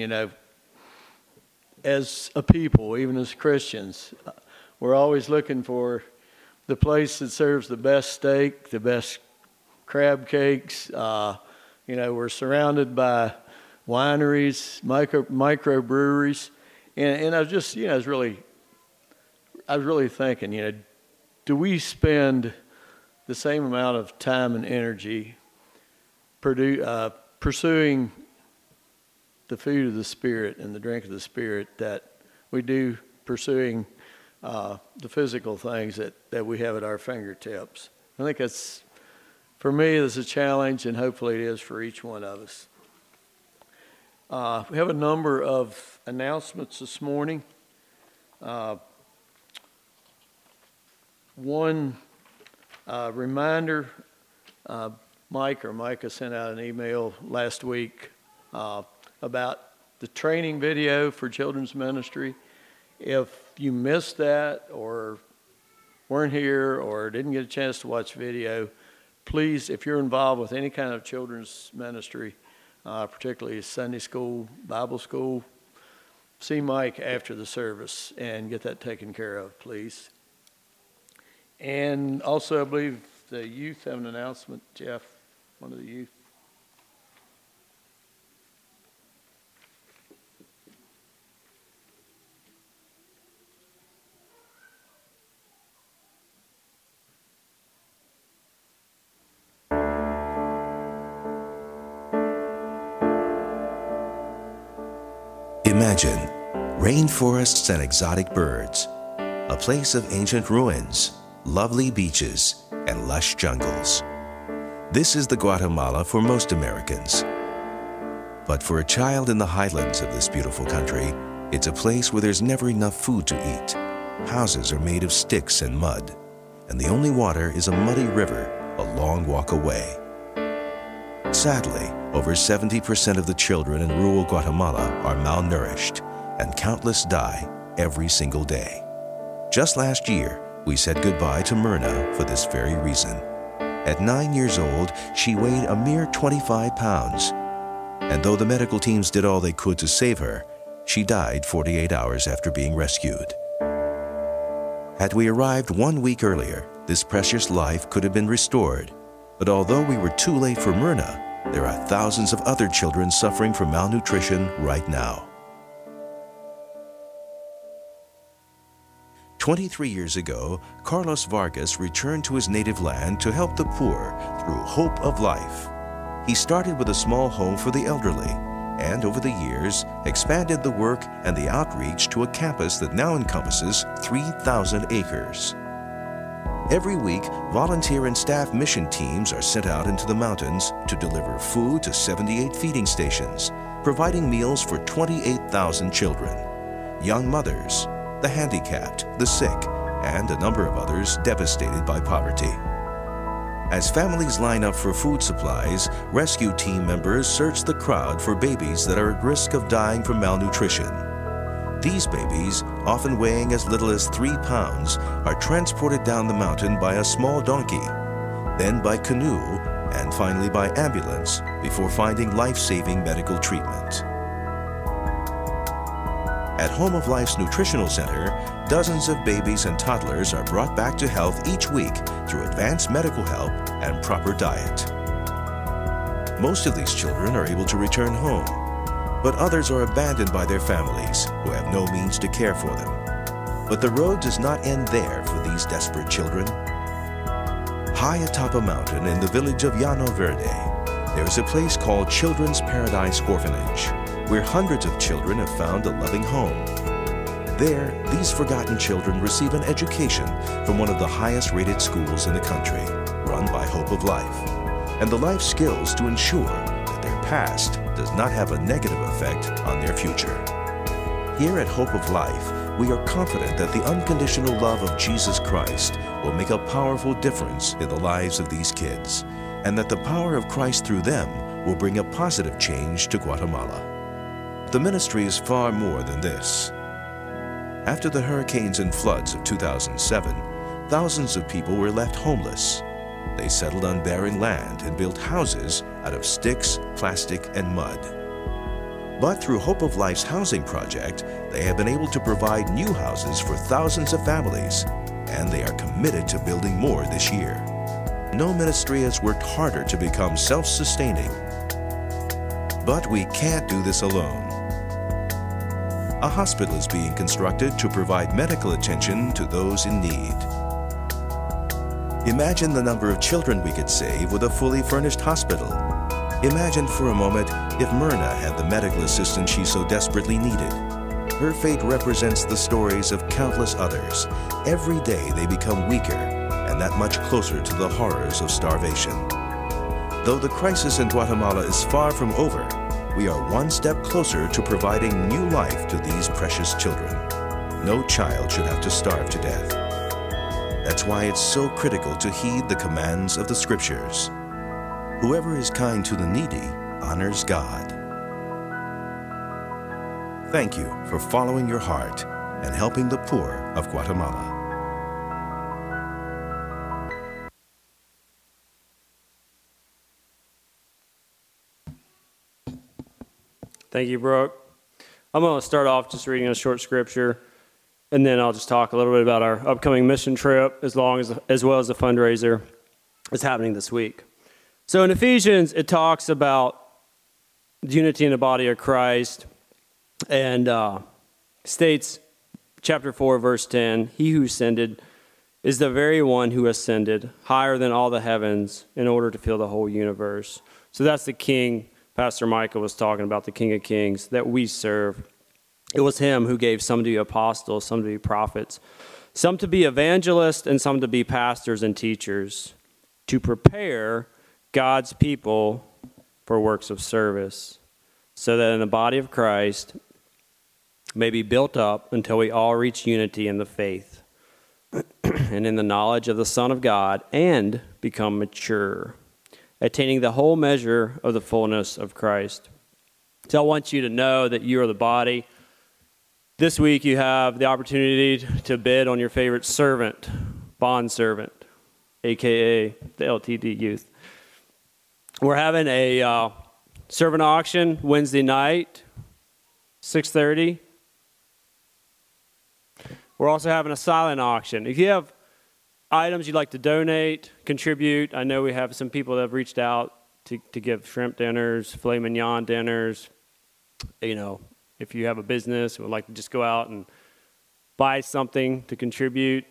as a people, even as Christians, we're always looking for the place that serves the best steak, the best crab cakes. We're surrounded by wineries, microbreweries. And I was just, I was really thinking, do we spend the same amount of time and energy pursuing the food of the Spirit and the drink of the Spirit that we do pursuing the physical things that we have at our fingertips? I think that's, for me, it's a challenge, and hopefully it is for each one of us. We have a number of announcements this morning. One reminder, Micah sent out an email last week about the training video for children's ministry. If you missed that or weren't here or didn't get a chance to watch video, please, if you're involved with any kind of children's ministry, particularly Sunday school, Bible school, see Mike after the service and get that taken care of, please. And also, I believe the youth have an announcement. Jeff, one of the youth. Imagine rainforests and exotic birds, a place of ancient ruins, lovely beaches, and lush jungles. This is the Guatemala for most Americans. But for a child in the highlands of this beautiful country, it's a place where there's never enough food to eat. Houses are made of sticks and mud, and the only water is a muddy river a long walk away. Sadly, over 70% of the children in rural Guatemala are malnourished, and countless die every single day. Just last year, we said goodbye to Myrna for this very reason. At 9 years old, she weighed a mere 25 pounds. And though the medical teams did all they could to save her, she died 48 hours after being rescued. Had we arrived 1 week earlier, this precious life could have been restored. But although we were too late for Myrna, there are thousands of other children suffering from malnutrition right now. 23 years ago, Carlos Vargas returned to his native land to help the poor through Hope of Life. He started with a small home for the elderly, and over the years, expanded the work and the outreach to a campus that now encompasses 3,000 acres. Every week, volunteer and staff mission teams are sent out into the mountains to deliver food to 78 feeding stations, providing meals for 28,000 children, young mothers, the handicapped, the sick, and a number of others devastated by poverty. As families line up for food supplies, rescue team members search the crowd for babies that are at risk of dying from malnutrition. These babies, often weighing as little as 3 pounds, are transported down the mountain by a small donkey, then by canoe, and finally by ambulance before finding life-saving medical treatment. At Home of Life's Nutritional Center, dozens of babies and toddlers are brought back to health each week through advanced medical help and proper diet. Most of these children are able to return home, but others are abandoned by their families who have no means to care for them. But the road does not end there for these desperate children. High atop a mountain in the village of Llano Verde, there is a place called Children's Paradise Orphanage, where hundreds of children have found a loving home. There, these forgotten children receive an education from one of the highest-rated schools in the country, run by Hope of Life, and the life skills to ensure that their past does not have a negative effect on their future. Here at Hope of Life, we are confident that the unconditional love of Jesus Christ will make a powerful difference in the lives of these kids, and that the power of Christ through them will bring a positive change to Guatemala. The ministry is far more than this. After the hurricanes and floods of 2007, thousands of people were left homeless. They settled on barren land and built houses out of sticks, plastic, and mud. But through Hope of Life's housing project, they have been able to provide new houses for thousands of families, and they are committed to building more this year. No ministry has worked harder to become self-sustaining. But we can't do this alone. A hospital is being constructed to provide medical attention to those in need. Imagine the number of children we could save with a fully furnished hospital. Imagine for a moment if Myrna had the medical assistance she so desperately needed. Her fate represents the stories of countless others. Every day they become weaker and that much closer to the horrors of starvation. Though the crisis in Guatemala is far from over, we are one step closer to providing new life to these precious children. No child should have to starve to death. That's why it's so critical to heed the commands of the Scriptures. Whoever is kind to the needy honors God. Thank you for following your heart and helping the poor of Guatemala. Thank you, Brooke. I'm going to start off just reading a short scripture, and then I'll just talk a little bit about our upcoming mission trip, as well as the fundraiser that's happening this week. So in Ephesians, it talks about unity in the body of Christ, and states, chapter 4, verse 10, "He who ascended is the very one who ascended higher than all the heavens in order to fill the whole universe." So that's the King. Pastor Michael was talking about the King of Kings that we serve. It was him who gave some to be apostles, some to be prophets, some to be evangelists, and some to be pastors and teachers, to prepare God's people for works of service, so that in the body of Christ may be built up until we all reach unity in the faith and in the knowledge of the Son of God, and become mature, attaining the whole measure of the fullness of Christ. So I want you to know that you are the body. This week you have the opportunity to bid on your favorite servant, bondservant, a.k.a. the LTD youth. We're having a servant auction Wednesday night, 6:30. We're also having a silent auction. If you have items you'd like to donate, contribute, I know we have some people that have reached out to give shrimp dinners, filet mignon dinners. You know, if you have a business and would like to just go out and buy something to contribute,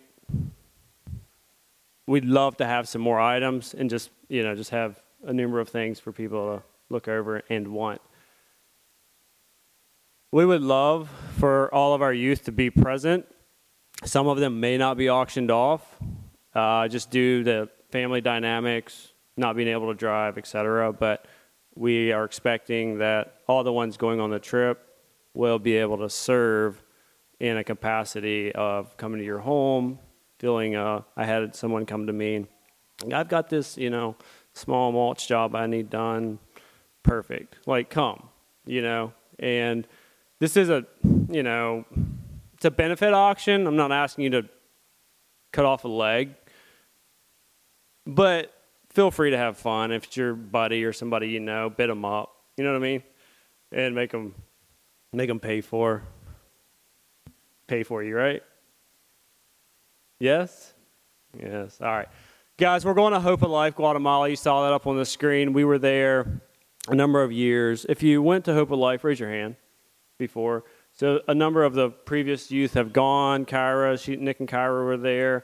we'd love to have some more items and just have a number of things for people to look over and want. We would love for all of our youth to be present. Some of them may not be auctioned off, just due to family dynamics, not being able to drive, etc. But we are expecting that all the ones going on the trip will be able to serve in a capacity of coming to your home, feeling, I had someone come to me, I've got this, small mulch job I need done. Perfect. Like, come, and this is it's a benefit auction. I'm not asking you to cut off a leg, but feel free to have fun. If it's your buddy or somebody bid them up. You know what I mean? And make them pay for you, right? Yes? Yes. All right. Guys, we're going to Hope of Life, Guatemala. You saw that up on the screen. We were there a number of years. If you went to Hope of Life, raise your hand before. So a number of the previous youth have gone. Nick and Kyra were there.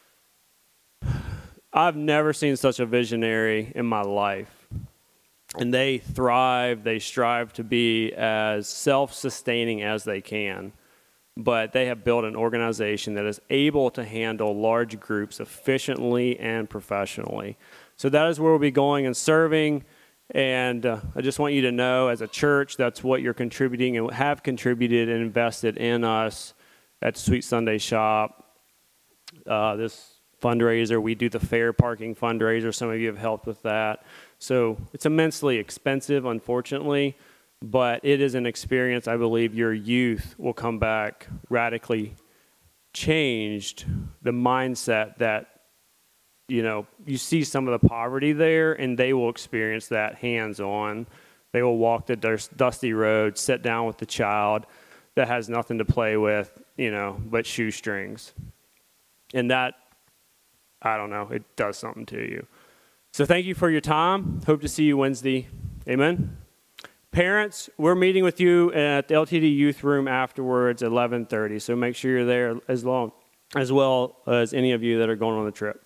I've never seen such a visionary in my life. And they thrive, they strive to be as self-sustaining as they can. But they have built an organization that is able to handle large groups efficiently and professionally. So that is where we'll be going and serving. And I just want you to know, as a church, that's what you're contributing and have contributed and invested in us at Sweet Sunday Shop. This fundraiser, we do the fair parking fundraiser. Some of you have helped with that. So it's immensely expensive, unfortunately, but it is an experience I believe your youth will come back radically changed. The mindset that, you see some of the poverty there, and they will experience that hands-on. They will walk the dusty road, sit down with the child that has nothing to play with, but shoestrings. And that, I don't know, it does something to you. So thank you for your time. Hope to see you Wednesday. Amen. Parents, we're meeting with you at the LTD Youth Room afterwards at 11:30. So make sure you're there as well as any of you that are going on the trip.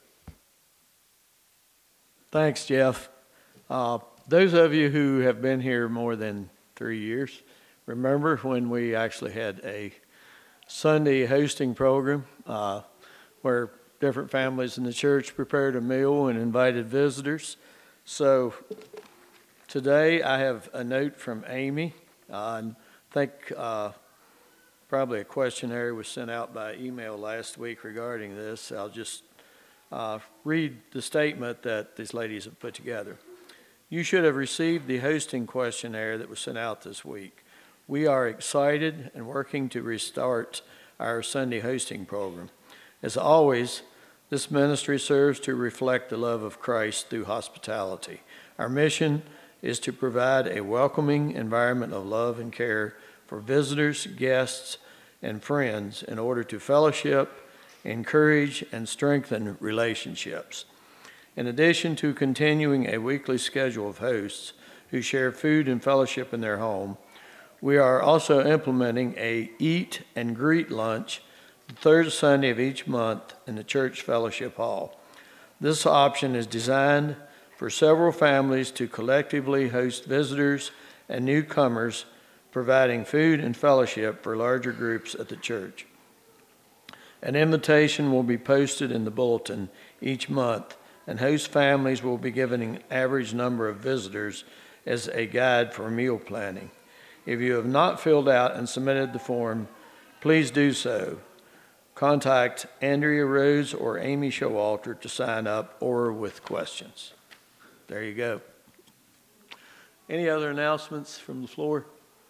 Thanks, Jeff. Those of you who have been here more than 3 years, remember when we actually had a Sunday hosting program where different families in the church prepared a meal and invited visitors. So today I have a note from Amy. I think probably a questionnaire was sent out by email last week regarding this. I'll just read the statement that these ladies have put together. You should have received the hosting questionnaire that was sent out this week. We are excited and working to restart our Sunday hosting program. As always, this ministry serves to reflect the love of Christ through hospitality. Our mission is to provide a welcoming environment of love and care for visitors, guests, and friends in order to fellowship, encourage, and strengthen relationships. In addition to continuing a weekly schedule of hosts who share food and fellowship in their home, we are also implementing a Eat and Greet lunch the third Sunday of each month in the church fellowship hall. This option is designed for several families to collectively host visitors and newcomers providing food and fellowship for larger groups at the church. An invitation will be posted in the bulletin each month, and host families will be given an average number of visitors as a guide for meal planning. If you have not filled out and submitted the form, please do so. Contact Andrea Rose or Amy Showalter to sign up or with questions. There you go. Any other announcements from the floor?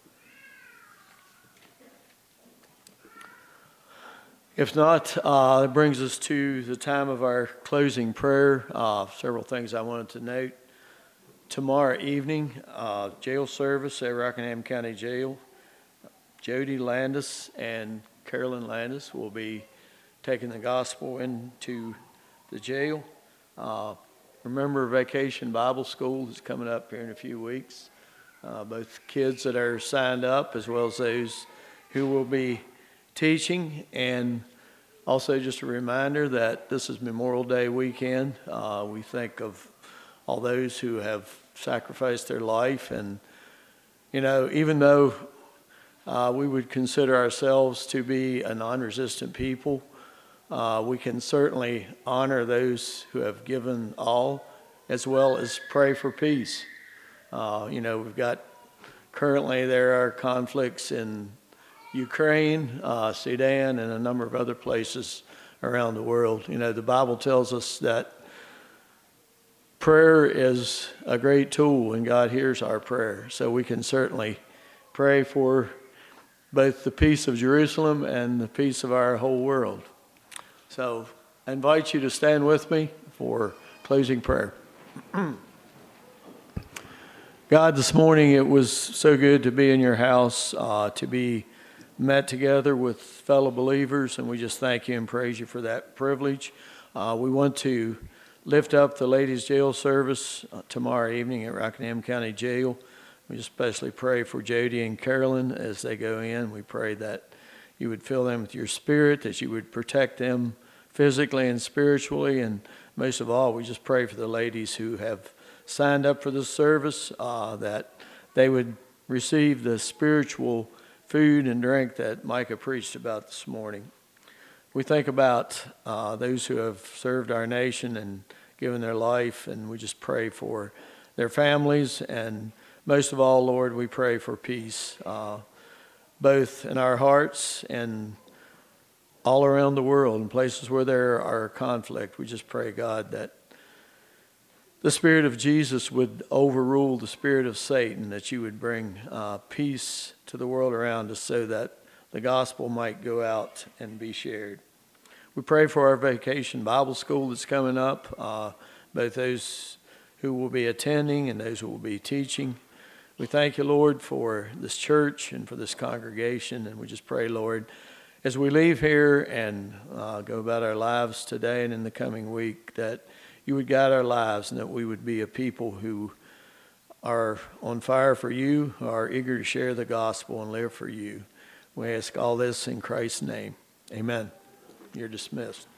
If not, that brings us to the time of our closing prayer. Several things I wanted to note. Tomorrow evening, jail service at Rockingham County Jail. Jody Landis and Carolyn Landis will be taking the gospel into the jail. Remember Vacation Bible School is coming up here in a few weeks. Both kids that are signed up as well as those who will be teaching. And also just a reminder that this is Memorial Day weekend. We think of all those who have sacrificed their life. And, you know, even though we would consider ourselves to be a non-resistant people, we can certainly honor those who have given all, as well as pray for peace. You know, we've got, currently there are conflicts in Ukraine, Sudan, and a number of other places around the world. You know, the Bible tells us that prayer is a great tool and God hears our prayer. So we can certainly pray for both the peace of Jerusalem and the peace of our whole world. So I invite you to stand with me for closing prayer. God, this morning it was so good to be in your house, to be met together with fellow believers, and we just thank you and praise you for that privilege. We want to lift up the ladies' jail service tomorrow evening at Rockingham County Jail. We especially pray for Jody and Carolyn as they go in. We pray that you would fill them with your spirit, that you would protect them physically and spiritually, and most of all, we just pray for the ladies who have signed up for this service, that they would receive the spiritual food and drink that Micah preached about this morning. We think about those who have served our nation and given their life, and we just pray for their families, and most of all, Lord, we pray for peace, both in our hearts and all around the world, in places where there are conflict. We just pray, God, that the Spirit of Jesus would overrule the spirit of Satan, that you would bring peace to the world around us so that the gospel might go out and be shared. We pray for our Vacation Bible School that's coming up, both those who will be attending and those who will be teaching. We thank you, Lord, for this church and for this congregation, and we just pray, Lord, as we leave here and go about our lives today and in the coming week, that you would guide our lives and that we would be a people who are on fire for you, are eager to share the gospel and live for you. We ask all this in Christ's name. Amen. You're dismissed.